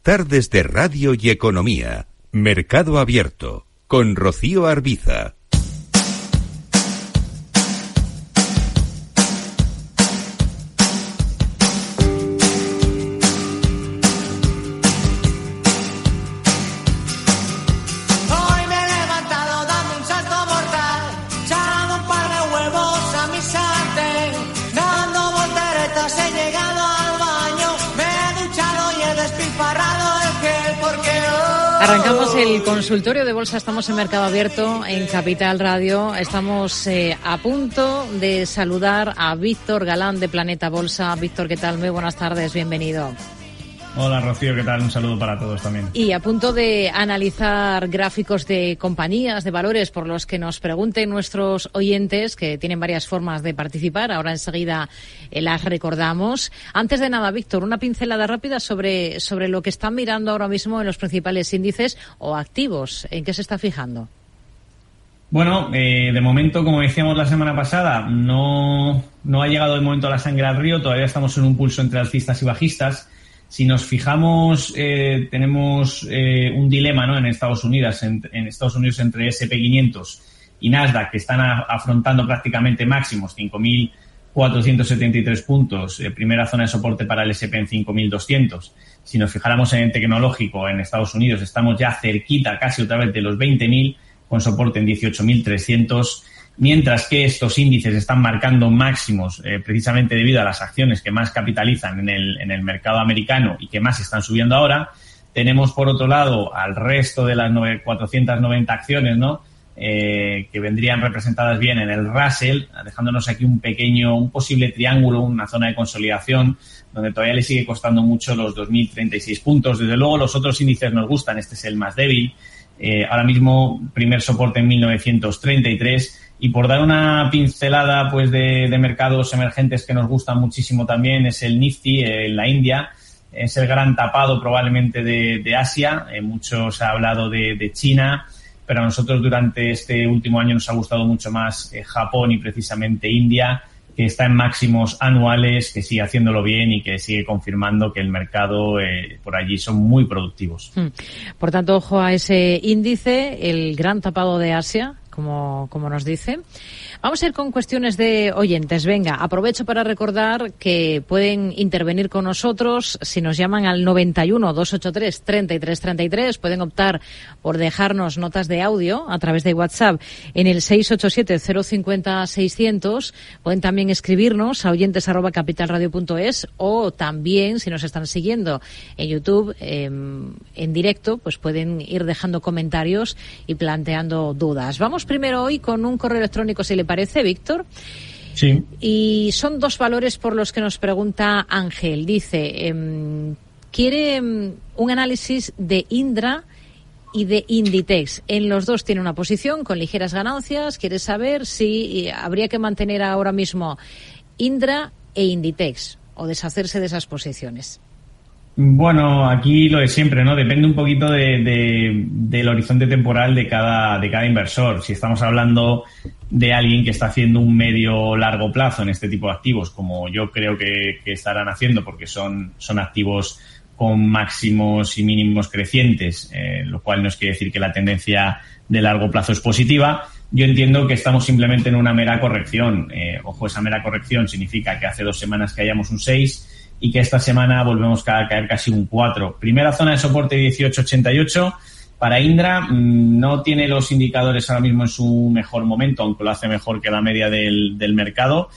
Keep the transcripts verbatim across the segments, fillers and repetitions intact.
tardes de Radio y Economía. Mercado Abierto, con Rocío Arbiza. Arrancamos el consultorio de bolsa, estamos en Mercado Abierto, en Capital Radio. Estamos eh, a punto de saludar a Víctor Galán de Planeta Bolsa. Víctor, ¿qué tal? Muy buenas tardes, bienvenido. Hola Rocío, ¿qué tal? Un saludo para todos también. Y a punto de analizar gráficos de compañías, de valores, por los que nos pregunten nuestros oyentes, que tienen varias formas de participar. Ahora enseguida eh, las recordamos. Antes de nada, Víctor, una pincelada rápida sobre, sobre lo que están mirando ahora mismo en los principales índices o activos. ¿En qué se está fijando? Bueno, eh, de momento, como decíamos la semana pasada, no, no ha llegado el momento a la sangre al río. Todavía estamos en un pulso entre alcistas y bajistas. Si nos fijamos, eh, tenemos eh, un dilema, ¿no? En Estados Unidos, en, en Estados Unidos entre ese and pe quinientos y Nasdaq, que están a, afrontando prácticamente máximos, cinco mil cuatrocientos setenta y tres puntos, eh, primera zona de soporte para el ese and pe en cinco mil doscientos. Si nos fijáramos en el tecnológico en Estados Unidos, estamos ya cerquita, casi otra vez, de los veinte mil, con soporte en dieciocho mil trescientos. Mientras que estos índices están marcando máximos eh, precisamente debido a las acciones que más capitalizan en el, en el mercado americano y que más están subiendo ahora, tenemos por otro lado al resto de las cuatrocientas noventa acciones, ¿no? Eh, que vendrían representadas bien en el Russell, dejándonos aquí un pequeño, un posible triángulo, una zona de consolidación donde todavía le sigue costando mucho los dos mil treinta y seis puntos. Desde luego los otros índices nos gustan, este es el más débil. Eh, ahora mismo primer soporte en mil novecientos treinta y tres. Y por dar una pincelada pues de, de mercados emergentes que nos gustan muchísimo también, es el Nifty en la India. Es el gran tapado probablemente de, de Asia. Eh, mucho se ha hablado de, de China, pero a nosotros durante este último año nos ha gustado mucho más eh, Japón y precisamente India, que está en máximos anuales, que sigue haciéndolo bien y que sigue confirmando que el mercado eh, por allí son muy productivos. Por tanto, ojo a ese índice, el gran tapado de Asia, como, como nos dice. Vamos a ir con cuestiones de oyentes. Venga, aprovecho para recordar que pueden intervenir con nosotros si nos llaman al noventa y uno, doscientos ochenta y tres, treinta y tres treinta y tres. Pueden optar por dejarnos notas de audio a través de WhatsApp en el seis ocho siete, cero cinco cero, seiscientos. Pueden también escribirnos a oyentes arroba capitalradio punto es, o también, si nos están siguiendo en YouTube eh, en directo, pues pueden ir dejando comentarios y planteando dudas. Vamos primero hoy con un correo electrónico, si le parece, Víctor. Sí. Y son dos valores por los que nos pregunta Ángel. Dice, eh, quiere eh, un análisis de Indra y de Inditex. En los dos tiene una posición con ligeras ganancias. Quiere saber si habría que mantener ahora mismo Indra e Inditex o deshacerse de esas posiciones. Bueno, aquí lo de siempre, ¿no? Depende un poquito de, de, del horizonte temporal de cada, de cada inversor. Si estamos hablando de alguien que está haciendo un medio largo plazo en este tipo de activos, como yo creo que, que estarán haciendo, porque son, son activos con máximos y mínimos crecientes, eh, lo cual no es quiere decir que la tendencia de largo plazo es positiva. Yo entiendo que estamos simplemente en una mera corrección. Eh, ojo, esa mera corrección significa que hace dos semanas caíamos un seis y que esta semana volvemos a caer casi un cuatro. Primera zona de soporte dieciocho ochenta y ocho. Para Indra no tiene los indicadores ahora mismo en su mejor momento, aunque lo hace mejor que la media del, del mercado.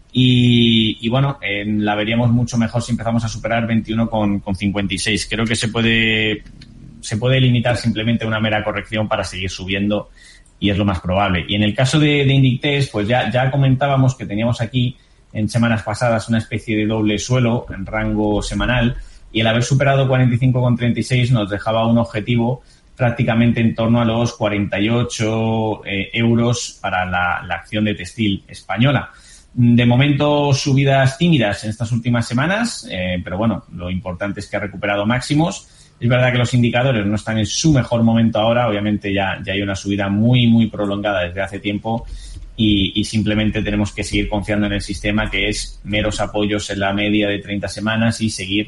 Y, y bueno, eh, la veríamos mucho mejor si empezamos a superar veintiuno con cincuenta y seis. Creo que se puede, se puede limitar simplemente a una mera corrección para seguir subiendo y es lo más probable. Y en el caso de, de Inditex, pues ya, ya comentábamos que teníamos aquí en semanas pasadas una especie de doble suelo en rango semanal y el haber superado cuarenta y cinco con treinta y seis nos dejaba un objetivo prácticamente en torno a los cuarenta y ocho eh, euros para la, la acción de textil española. De momento subidas tímidas en estas últimas semanas, eh, pero bueno, lo importante es que ha recuperado máximos. Es verdad que los indicadores no están en su mejor momento ahora, obviamente ya, ya hay una subida muy, muy prolongada desde hace tiempo. Y, y simplemente tenemos que seguir confiando en el sistema, que es meros apoyos en la media de treinta semanas y seguir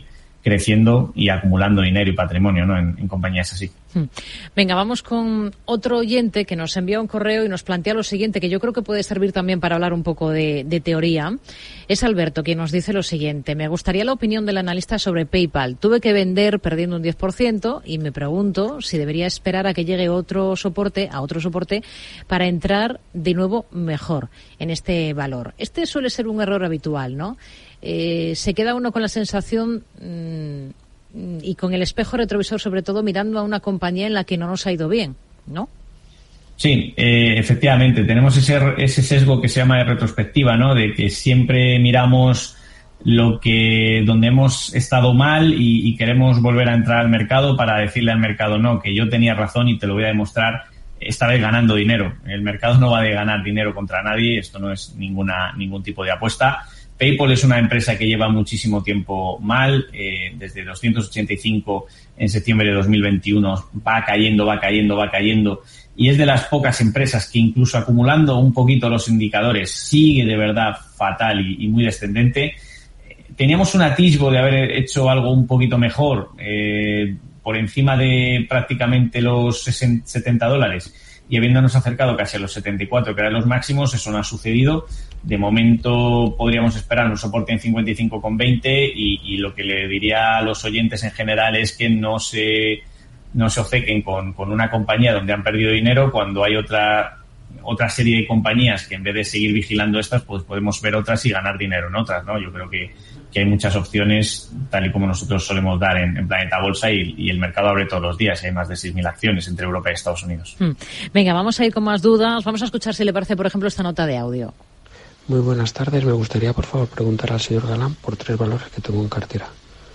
creciendo y acumulando dinero y patrimonio, ¿no? En, en compañías así. Venga, vamos con otro oyente que nos envía un correo y nos plantea lo siguiente, que yo creo que puede servir también para hablar un poco de, de teoría. Es Alberto quien nos dice lo siguiente: me gustaría la opinión del analista sobre PayPal. Tuve que vender perdiendo un diez por ciento y me pregunto si debería esperar a que llegue otro soporte, a otro soporte, para entrar de nuevo mejor en este valor. Este suele ser un error habitual, ¿no? Eh, se queda uno con la sensación mmm, y con el espejo retrovisor, sobre todo, mirando a una compañía en la que no nos ha ido bien, ¿no? Sí, eh, efectivamente. Tenemos ese, ese sesgo que se llama de retrospectiva, ¿no? De que siempre miramos lo que donde hemos estado mal y, y queremos volver a entrar al mercado para decirle al mercado, no, que yo tenía razón y te lo voy a demostrar, esta vez ganando dinero. El mercado no va de ganar dinero contra nadie, esto no es ninguna ningún tipo de apuesta. PayPal es una empresa que lleva muchísimo tiempo mal, eh, desde doscientos ochenta y cinco en septiembre de dos mil veintiuno va cayendo, va cayendo, va cayendo, y es de las pocas empresas que incluso acumulando un poquito los indicadores sigue de verdad fatal y, y muy descendente. Teníamos un atisbo de haber hecho algo un poquito mejor, eh, por encima de prácticamente los setenta dólares. Y habiéndonos acercado casi a los setenta y cuatro, que eran los máximos, eso no ha sucedido. De momento podríamos esperar un soporte en cincuenta y cinco con veinte y, y lo que le diría a los oyentes en general es que no se no se obcequen con, con una compañía donde han perdido dinero cuando hay otra otra serie de compañías que en vez de seguir vigilando estas, pues podemos ver otras y ganar dinero en otras, ¿no? Yo creo que, que hay muchas opciones, tal y como nosotros solemos dar en, en Planeta Bolsa, y, y el mercado abre todos los días. Hay más de seis mil acciones entre Europa y Estados Unidos. Hmm. Venga, vamos a ir con más dudas. Vamos a escuchar, si le parece, por ejemplo, esta nota de audio. Muy buenas tardes. Me gustaría, por favor, preguntar al señor Galán por tres valores que tengo en cartera: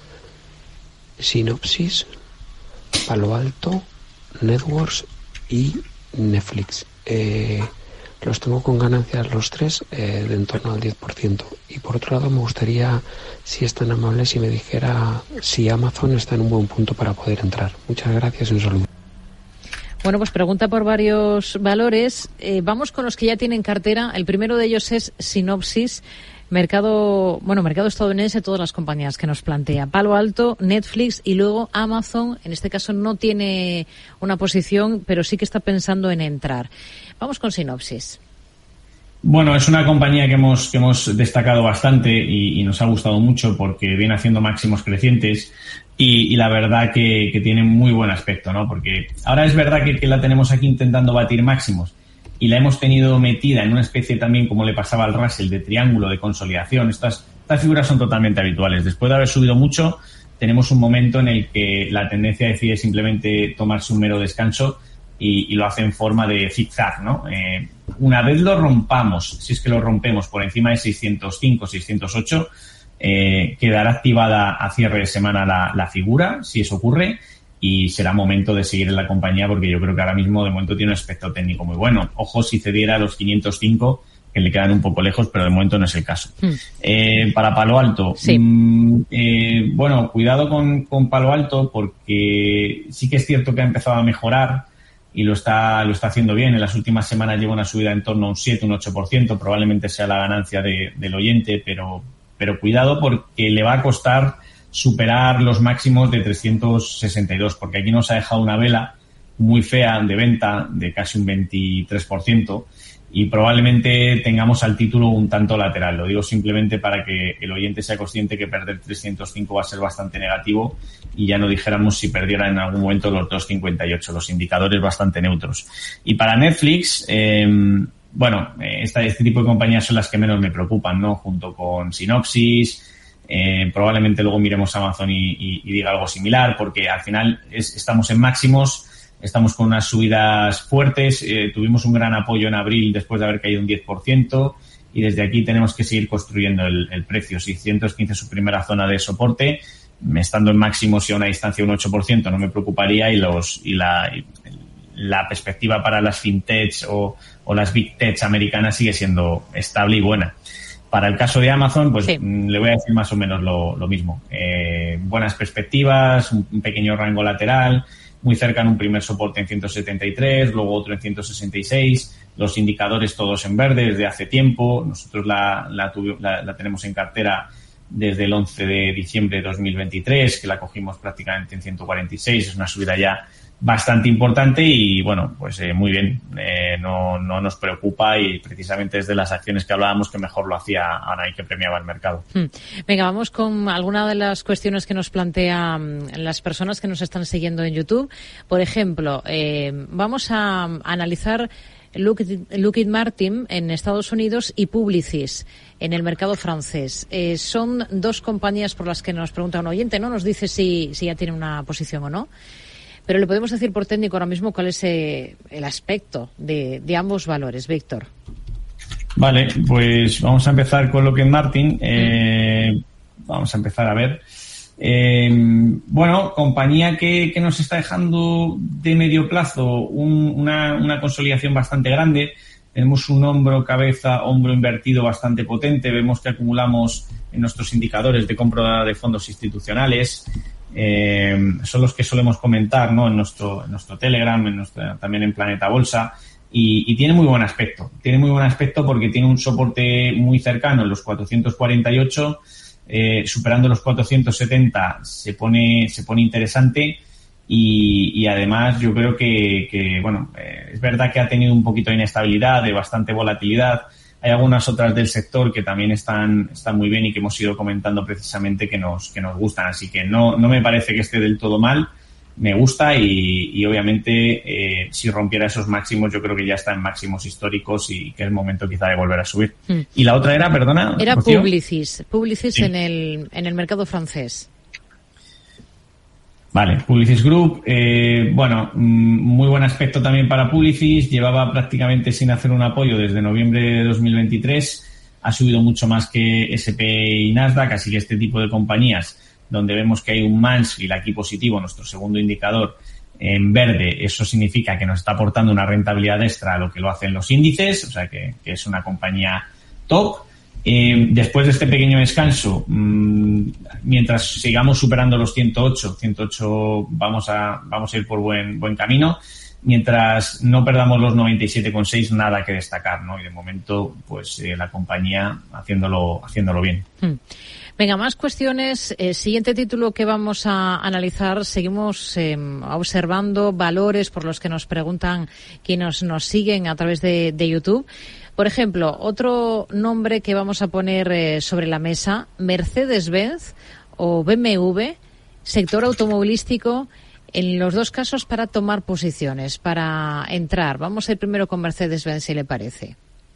Synopsys, Palo Alto, Networks y Netflix. Eh, los tengo con ganancias los tres eh, de en torno al diez por ciento. Y por otro lado, me gustaría, si es tan amable, si me dijera si Amazon está en un buen punto para poder entrar. Muchas gracias y un saludo. Bueno, pues pregunta por varios valores. Eh, vamos con los que ya tienen cartera. El primero de ellos es Synopsys. Mercado, bueno, mercado estadounidense, todas las compañías que nos plantea. Palo Alto, Netflix y luego Amazon. En este caso no tiene una posición, pero sí que está pensando en entrar. Vamos con Synopsys. Bueno, es una compañía que hemos que hemos destacado bastante y, y nos ha gustado mucho porque viene haciendo máximos crecientes y, y la verdad que, que tiene muy buen aspecto, ¿no? Porque ahora es verdad que, que la tenemos aquí intentando batir máximos y la hemos tenido metida en una especie también, como le pasaba al Russell, de triángulo de consolidación. Estas, estas figuras son totalmente habituales. Después de haber subido mucho, tenemos un momento en el que la tendencia decide simplemente tomarse un mero descanso y, y lo hace en forma de zigzag, ¿no? Eh, una vez lo rompamos, si es que lo rompemos por encima de seiscientos cinco, seiscientos ocho, eh, quedará activada a cierre de semana la, la figura, si eso ocurre, y será momento de seguir en la compañía porque yo creo que ahora mismo de momento tiene un aspecto técnico muy bueno. Ojo si cediera a los quinientos cinco, que le quedan un poco lejos, pero de momento no es el caso. Hmm. Eh, para Palo Alto, sí. mmm, eh, bueno, cuidado con, con Palo Alto porque sí que es cierto que ha empezado a mejorar y lo está lo está haciendo bien. En las últimas semanas lleva una subida en torno a un siete, un ocho por ciento, probablemente sea la ganancia de, del oyente, pero, pero cuidado porque le va a costar superar los máximos de trescientos sesenta y dos, porque aquí nos ha dejado una vela muy fea de venta de casi un veintitrés por ciento y probablemente tengamos al título un tanto lateral. Lo digo simplemente para que el oyente sea consciente que perder trescientos cinco va a ser bastante negativo y ya no dijéramos si perdiera en algún momento los dos cincuenta y ocho, los indicadores bastante neutros. Y para Netflix, eh, bueno, esta, este tipo de compañías son las que menos me preocupan, ¿no? Junto con Synopsys. Eh, probablemente luego miremos Amazon y, y, y diga algo similar, porque al final es, estamos en máximos, estamos con unas subidas fuertes, eh, tuvimos un gran apoyo en abril después de haber caído un diez por ciento y desde aquí tenemos que seguir construyendo el, el precio. seiscientos quince su primera zona de soporte, estando en máximos y a una distancia de un ocho por ciento no me preocuparía y los y la, y la perspectiva para las fintechs o, o las big techs americanas sigue siendo estable y buena. Para el caso de Amazon, pues sí. Le voy a decir más o menos lo, lo mismo. Eh, buenas perspectivas, un, un pequeño rango lateral, muy cerca en un primer soporte en ciento setenta y tres, luego otro en ciento sesenta y seis, los indicadores todos en verde desde hace tiempo. Nosotros la, la, tuvi, la, la tenemos en cartera desde el once de diciembre de dos mil veintitrés, que la cogimos prácticamente en ciento cuarenta y seis, es una subida ya bastante importante y, bueno, pues eh, muy bien, eh, no, no nos preocupa y precisamente es de las acciones que hablábamos que mejor lo hacía Ana y que premiaba el mercado. Hmm. Venga, vamos con alguna de las cuestiones que nos plantean las personas que nos están siguiendo en YouTube. Por ejemplo, eh, vamos a analizar Lockheed Martin en Estados Unidos y Publicis en el mercado francés. Eh, son dos compañías por las que nos pregunta un oyente, ¿no? Nos dice si, si ya tiene una posición o no. Pero le podemos decir por técnico ahora mismo cuál es eh, el aspecto de, de ambos valores, Víctor. Vale, pues vamos a empezar con Lockheed Martin. Eh, mm. Vamos a empezar a ver. Eh, bueno, compañía que, que nos está dejando de medio plazo un, una, una consolidación bastante grande. Tenemos un hombro, cabeza, hombro invertido bastante potente. Vemos que acumulamos en nuestros indicadores de compra de fondos institucionales. Eh, son los que solemos comentar, ¿no? En nuestro, en nuestro Telegram, en nuestra, también en Planeta Bolsa. Y, y tiene muy buen aspecto. Tiene muy buen aspecto porque tiene un soporte muy cercano en los cuatrocientos cuarenta y ocho. Eh, superando los cuatrocientos setenta se pone, se pone interesante. Y, y además yo creo que, que bueno, eh, es verdad que ha tenido un poquito de inestabilidad, de bastante volatilidad. Hay algunas otras del sector que también están, están muy bien y que hemos ido comentando precisamente que nos, que nos gustan. Así que no, no me parece que esté del todo mal. Me gusta y, y obviamente eh, si rompiera esos máximos yo creo que ya está en máximos históricos y que es momento quizá de volver a subir. Mm. Y la otra era, perdona, Era Rocío. Publicis, Publicis sí. en el, en el mercado francés. Vale, Publicis Group, eh, bueno, muy buen aspecto también para Publicis, llevaba prácticamente sin hacer un apoyo desde noviembre de dos mil veintitrés, ha subido mucho más que ese pe y Nasdaq, así que este tipo de compañías donde vemos que hay un Mansfield aquí positivo, nuestro segundo indicador en verde, eso significa que nos está aportando una rentabilidad extra a lo que lo hacen los índices, o sea que, que es una compañía top. Eh, después de este pequeño descanso, mmm, mientras sigamos superando los ciento ocho, ciento ocho vamos a vamos a ir por buen buen camino. Mientras no perdamos los noventa y siete coma seis, nada que destacar, ¿no? Y de momento, pues eh, la compañía haciéndolo haciéndolo bien. Hmm. Venga, más cuestiones. El siguiente título que vamos a analizar, seguimos eh, observando valores por los que nos preguntan quienes nos siguen a través de, de YouTube. Por ejemplo, otro nombre que vamos a poner eh, sobre la mesa, Mercedes-Benz o be eme ve, sector automovilístico, en los dos casos para tomar posiciones, para entrar. Vamos a ir primero con Mercedes-Benz, si le parece.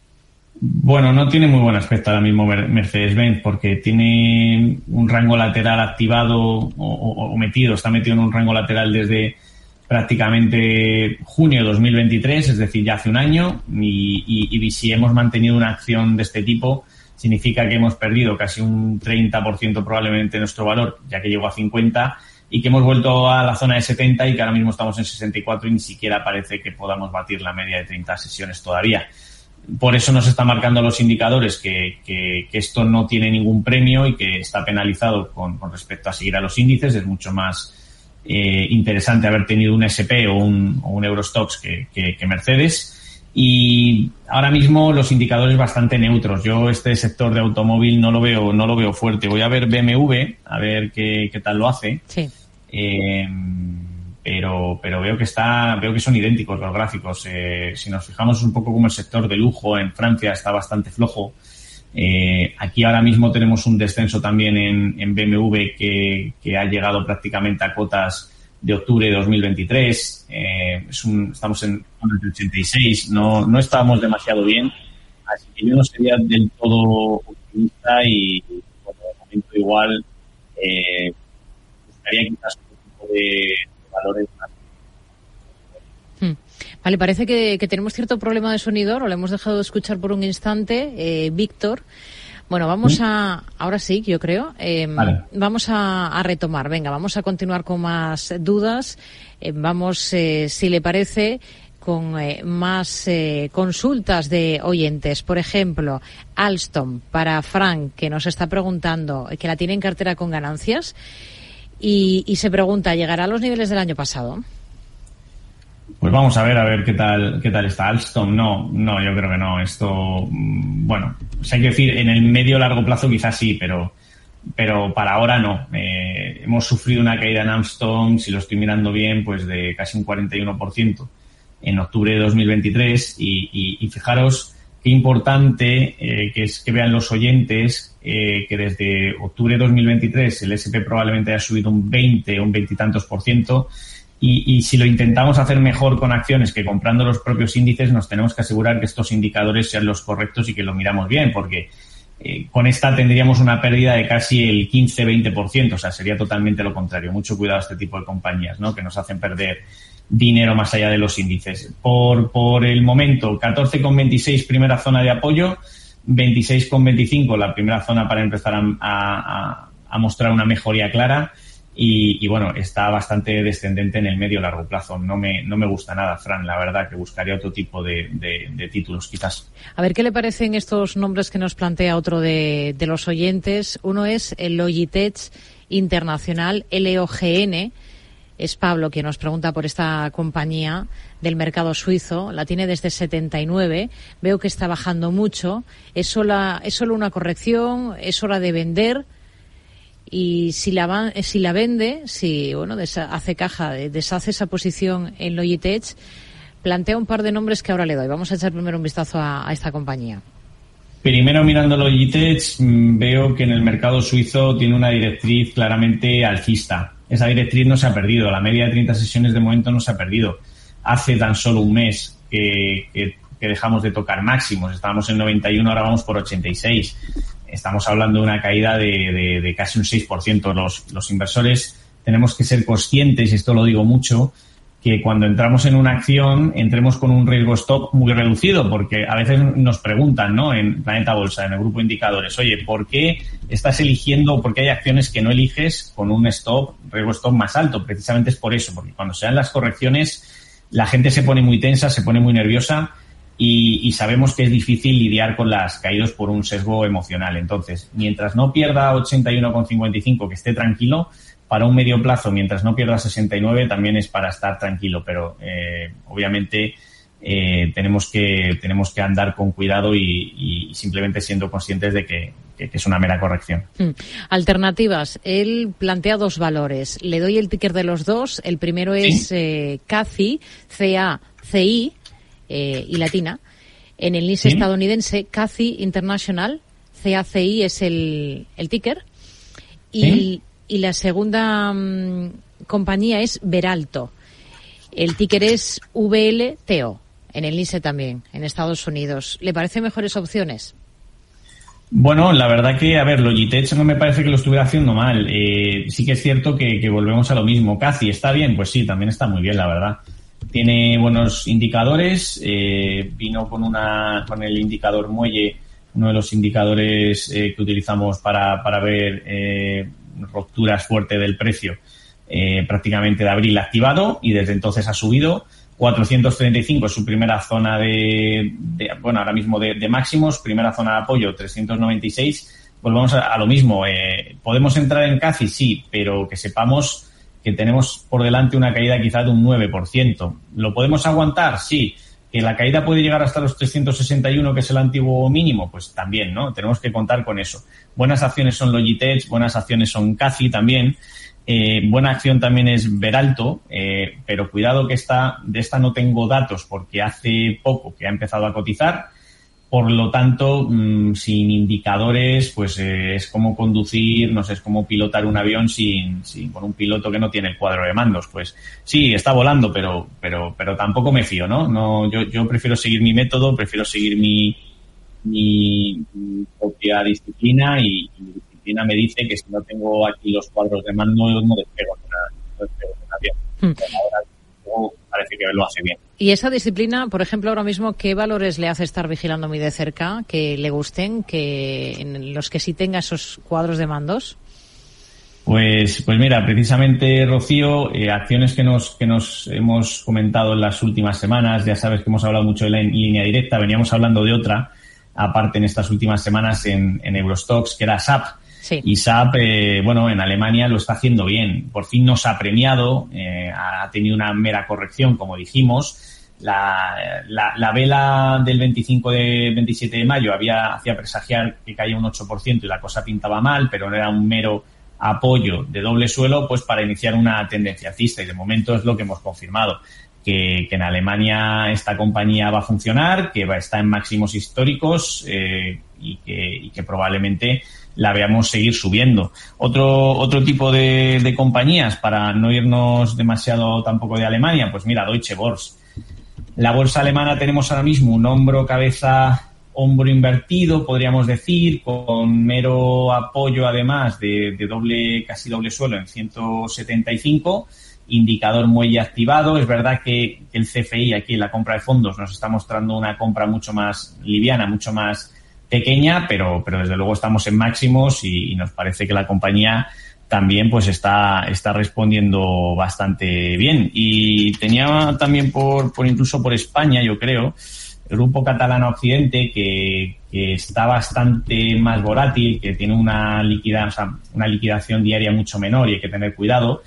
Bueno, no tiene muy buen aspecto ahora mismo Mercedes-Benz porque tiene un rango lateral activado o, o, o metido, está metido en un rango lateral desde prácticamente junio de dos mil veintitrés, es decir, ya hace un año, y, y, y si hemos mantenido una acción de este tipo, significa que hemos perdido casi un treinta por ciento probablemente nuestro valor, ya que llegó a cincuenta, y que hemos vuelto a la zona de setenta y que ahora mismo estamos en sesenta y cuatro y ni siquiera parece que podamos batir la media de treinta sesiones todavía. Por eso nos están marcando los indicadores que, que, que esto no tiene ningún premio y que está penalizado con, con respecto a seguir a los índices. Es mucho más Eh, interesante haber tenido un ese pe o un, o un Eurostoxx que, que, que Mercedes, y ahora mismo los indicadores bastante neutros. Yo este sector de automóvil no lo veo no lo veo fuerte. Voy a ver be eme ve a ver qué, qué tal lo hace. Sí. Eh, pero pero veo que está veo que son idénticos los gráficos. Eh, si nos fijamos un poco como el sector de lujo en Francia está bastante flojo. Eh, aquí ahora mismo tenemos un descenso también en, en be eme ve que, que ha llegado prácticamente a cotas de octubre de dos mil veintitrés. Eh, es un, estamos en ochenta y seis, no, no estábamos demasiado bien, así que yo no sería del todo optimista y por el momento igual eh, estaría quizás otro tipo de, de valores más. Vale, parece que, que tenemos cierto problema de sonido, lo hemos dejado de escuchar por un instante, eh, Víctor. Bueno, vamos a, ahora sí, yo creo, eh, vale. vamos a, a retomar, venga, vamos a continuar con más dudas, eh, vamos, eh, si le parece, con eh, más eh, consultas de oyentes. Por ejemplo, Alstom, para Frank, que nos está preguntando, que la tiene en cartera con ganancias, y, y se pregunta, ¿llegará a los niveles del año pasado? Pues vamos a ver, a ver qué tal qué tal está Alstom. No, no, yo creo que no. Esto, bueno, o sea, hay que decir, en el medio largo plazo quizás sí, pero pero para ahora no. Eh, hemos sufrido una caída en Armstrong, si lo estoy mirando bien, pues de casi un cuarenta y uno por ciento en octubre de dos mil veintitrés y, y, y fijaros qué importante eh, que es que vean los oyentes eh, que desde octubre de dos mil veintitrés el ese and pe probablemente haya subido un veinte o un veintitantos por ciento y, y si lo intentamos hacer mejor con acciones que comprando los propios índices, nos tenemos que asegurar que estos indicadores sean los correctos y que lo miramos bien, porque eh, con esta tendríamos una pérdida de casi el quince a veinte por ciento, o sea, sería totalmente lo contrario. Mucho cuidado a este tipo de compañías, ¿no?, que nos hacen perder dinero más allá de los índices. Por, por el momento, catorce coma veintiséis primera zona de apoyo, veintiséis coma veinticinco la primera zona para empezar a, a, a mostrar una mejoría clara y, y bueno, está bastante descendente en el medio largo plazo. No me, no me gusta nada, Fran, la verdad, que buscaría otro tipo de, de, de títulos, quizás. A ver, ¿qué le parecen estos nombres que nos plantea otro de, de los oyentes? Uno es el Logitech Internacional, L O G N. Es Pablo quien nos pregunta por esta compañía del mercado suizo. La tiene desde setenta y nueve. Veo que está bajando mucho. ¿Es solo, es solo una corrección? ¿Es hora de vender? Y si la, si la vende, si bueno, desa, hace caja, deshace esa posición en Logitech, plantea un par de nombres que ahora le doy. Vamos a echar primero un vistazo a, a esta compañía. Primero, mirando Logitech, veo que en el mercado suizo tiene una directriz claramente alcista. Esa directriz no se ha perdido. La media de treinta sesiones de momento no se ha perdido. Hace tan solo un mes que, que, que dejamos de tocar máximos. Estábamos en noventa y uno, ahora vamos por ochenta y seis. Estamos hablando de una caída de, de, de casi un seis por ciento. Los, los inversores tenemos que ser conscientes, y esto lo digo mucho, que cuando entramos en una acción entremos con un riesgo stop muy reducido, porque a veces nos preguntan, ¿no?, en Planeta Bolsa, en el grupo de indicadores, oye, ¿por qué estás eligiendo, por qué hay acciones que no eliges con un stop, riesgo stop más alto? Precisamente es por eso, porque cuando se dan las correcciones la gente se pone muy tensa, se pone muy nerviosa y, y sabemos que es difícil lidiar con las caídas por un sesgo emocional. Entonces, mientras no pierda ochenta y uno coma cincuenta y cinco, que esté tranquilo. Para un medio plazo, mientras no pierda sesenta y nueve, también es para estar tranquilo, pero eh, obviamente eh, tenemos que tenemos que andar con cuidado y, y simplemente siendo conscientes de que, que, que es una mera corrección. Hmm. Alternativas. Él plantea dos valores. Le doy el ticker de los dos. El primero es ¿Sí? eh, C A C I, C A C I eh, y latina. En el índice ¿Sí? estadounidense, C A C I International, C A C I es el, el ticker. Y ¿Sí? Y la segunda um, compañía es Veralto. El ticker es V L T O, en el índice también, en Estados Unidos. ¿Le parecen mejores opciones? Bueno, la verdad que, a ver, Logitech no me parece que lo estuviera haciendo mal. Eh, sí que es cierto que, que volvemos a lo mismo. C A C I, ¿está bien? Pues sí, también está muy bien, la verdad. Tiene buenos indicadores. Eh, vino con una con el indicador muelle, uno de los indicadores eh, que utilizamos para, para ver... Eh, rupturas fuertes del precio, eh, prácticamente de abril activado, y desde entonces ha subido. Cuatrocientos treinta y cinco es su primera zona de, de bueno, ahora mismo de, de máximos, primera zona de apoyo trescientos noventa y seis. Volvamos a, a lo mismo. Eh, ¿Podemos entrar en C A C I? Sí, pero que sepamos que tenemos por delante una caída quizá de un nueve por ciento. ¿Lo podemos aguantar? Sí. ¿Que la caída puede llegar hasta los trescientos sesenta y uno, que es el antiguo mínimo? Pues también, ¿no? Tenemos que contar con eso. Buenas acciones son Logitech, buenas acciones son C A C I también. Eh, buena acción también es Veralto, eh, pero cuidado que esta, de esta no tengo datos porque hace poco que ha empezado a cotizar. Por lo tanto, mmm, sin indicadores, pues eh, es como conducir, no sé, es como pilotar un avión sin, sin con un piloto que no tiene el cuadro de mandos. Pues sí, está volando, pero pero pero tampoco me fío, ¿no? No, yo yo prefiero seguir mi método, prefiero seguir mi mi, mi propia disciplina y, y mi disciplina me dice que si no tengo aquí los cuadros de mando no despego no despego un avión. Hmm. Ahora no, parece que lo hace bien. Y esa disciplina, por ejemplo, ahora mismo, ¿qué valores le hace estar vigilando muy de cerca, que le gusten, que en los que sí tenga esos cuadros de mandos? Pues, pues mira, precisamente, Rocío, eh, acciones que nos que nos hemos comentado en las últimas semanas. Ya sabes que hemos hablado mucho de la línea directa. Veníamos hablando de otra, aparte en estas últimas semanas en, en Eurostoxx, que era S A P. Sí. Y S A P, eh, bueno, en Alemania lo está haciendo bien. Por fin nos ha premiado, eh, ha tenido una mera corrección, como dijimos, La, la, la vela del veinticinco de veintisiete de mayo había hacía presagiar que caía un ocho por ciento y la cosa pintaba mal, pero no era un mero apoyo de doble suelo pues para iniciar una tendencia alcista, y de momento es lo que hemos confirmado, que, que en Alemania esta compañía va a funcionar, que va a estar en máximos históricos eh, y, que, y que probablemente la veamos seguir subiendo. Otro otro tipo de, de compañías, para no irnos demasiado tampoco de Alemania, pues mira, Deutsche Börse. La bolsa alemana tenemos ahora mismo un hombro, cabeza, hombro invertido, podríamos decir, con mero apoyo además de, de doble, casi doble suelo en ciento setenta y cinco, indicador muelle activado. Es verdad que, que el C F I aquí en la compra de fondos nos está mostrando una compra mucho más liviana, mucho más pequeña, pero, pero desde luego estamos en máximos y, y nos parece que la compañía también pues está está respondiendo bastante bien. Y tenía también por, por incluso por España, yo creo, el grupo catalano Occidente, que, que está bastante más volátil, que tiene una liquida, o sea, una liquidación diaria mucho menor y hay que tener cuidado.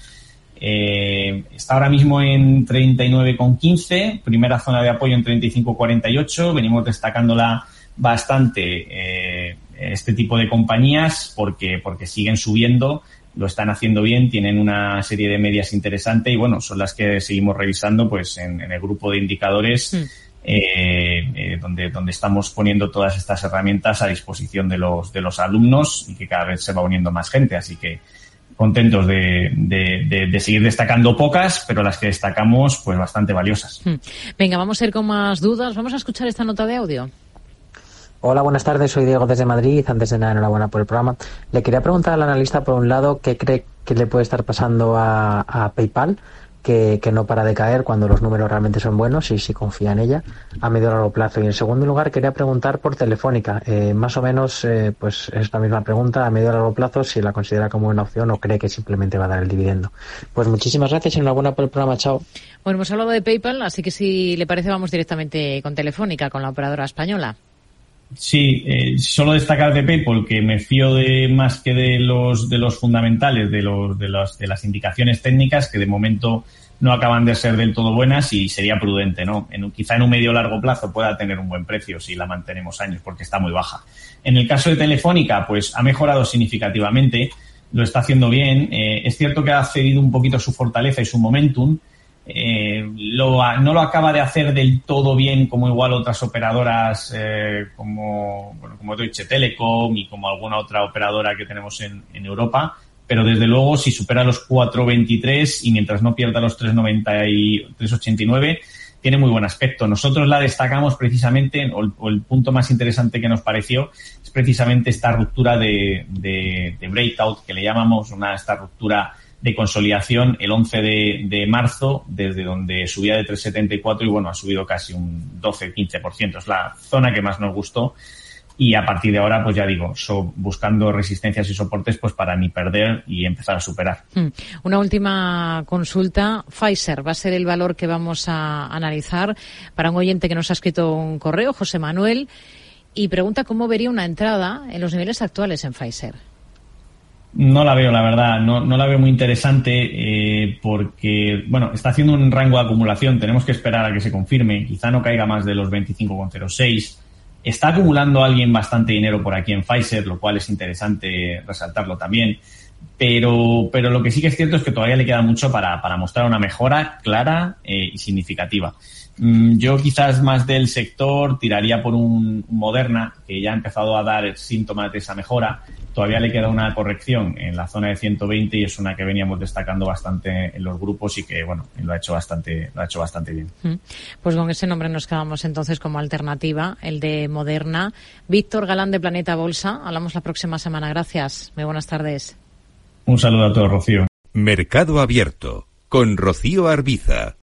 Eh, está ahora mismo en treinta y nueve con quince, primera zona de apoyo en treinta y cinco cuarenta y ocho. Venimos destacándola bastante eh, este tipo de compañías porque porque siguen subiendo, lo están haciendo bien, tienen una serie de medias interesante y bueno, son las que seguimos revisando pues en, en el grupo de indicadores mm. eh, eh, donde donde estamos poniendo todas estas herramientas a disposición de los de los alumnos y que cada vez se va uniendo más gente, así que contentos de, de, de, de seguir destacando pocas, pero las que destacamos pues bastante valiosas. Mm. Venga, vamos a ir con más dudas, vamos a escuchar esta nota de audio. Hola, buenas tardes, soy Diego desde Madrid. Antes de nada, enhorabuena por el programa. Le quería preguntar al analista, por un lado, qué cree que le puede estar pasando a, a PayPal, que, que no para de caer cuando los números realmente son buenos y si confía en ella a medio o largo plazo. Y en segundo lugar, quería preguntar por Telefónica. Eh, más o menos, eh, pues es la misma pregunta, a medio o largo plazo, si la considera como una opción o cree que simplemente va a dar el dividendo. Pues muchísimas gracias y enhorabuena por el programa. Chao. Bueno, hemos hablado de PayPal, así que si le parece vamos directamente con Telefónica, con la operadora española. Sí, eh, solo destacar de PayPal que me fío de más que de los de los fundamentales, de los de las de las indicaciones técnicas que de momento no acaban de ser del todo buenas y sería prudente, ¿no? En, quizá en un medio o largo plazo pueda tener un buen precio si la mantenemos años porque está muy baja. En el caso de Telefónica, pues ha mejorado significativamente, lo está haciendo bien. Eh, es cierto que ha cedido un poquito su fortaleza y su momentum. Eh, lo, no lo acaba de hacer del todo bien como igual otras operadoras eh, como bueno, como Deutsche Telekom y como alguna otra operadora que tenemos en, en Europa, pero desde luego si supera los cuatro veintitrés y mientras no pierda los tres noventa y tres ochenta y nueve tiene muy buen aspecto. Nosotros la destacamos precisamente, o el, o el punto más interesante que nos pareció es precisamente esta ruptura de, de, de breakout que le llamamos, una esta ruptura de consolidación el once de marzo, desde donde subía de tres setenta y cuatro y bueno, ha subido casi un doce quince por ciento. Es la zona que más nos gustó y a partir de ahora, pues ya digo, so, buscando resistencias y soportes pues para ni perder y empezar a superar. Una última consulta. Pfizer va a ser el valor que vamos a analizar para un oyente que nos ha escrito un correo, José Manuel, y pregunta cómo vería una entrada en los niveles actuales en Pfizer. No la veo, la verdad, no, no la veo muy interesante eh, porque, bueno, está haciendo un rango de acumulación, tenemos que esperar a que se confirme, quizá no caiga más de los veinticinco coma cero seis. Está acumulando alguien bastante dinero por aquí en Pfizer, lo cual es interesante resaltarlo también, pero pero lo que sí que es cierto es que todavía le queda mucho para, para mostrar una mejora clara eh, y significativa. Yo quizás más del sector tiraría por un Moderna, que ya ha empezado a dar síntomas de esa mejora. Todavía le queda una corrección en la zona de ciento veinte y es una que veníamos destacando bastante en los grupos y que, bueno, lo ha hecho bastante, lo ha hecho bastante bien. Pues con ese nombre nos quedamos entonces como alternativa, el de Moderna. Víctor Galán de Planeta Bolsa. Hablamos la próxima semana. Gracias. Muy buenas tardes. Un saludo a todos, Rocío. Mercado Abierto con Rocío Arbiza.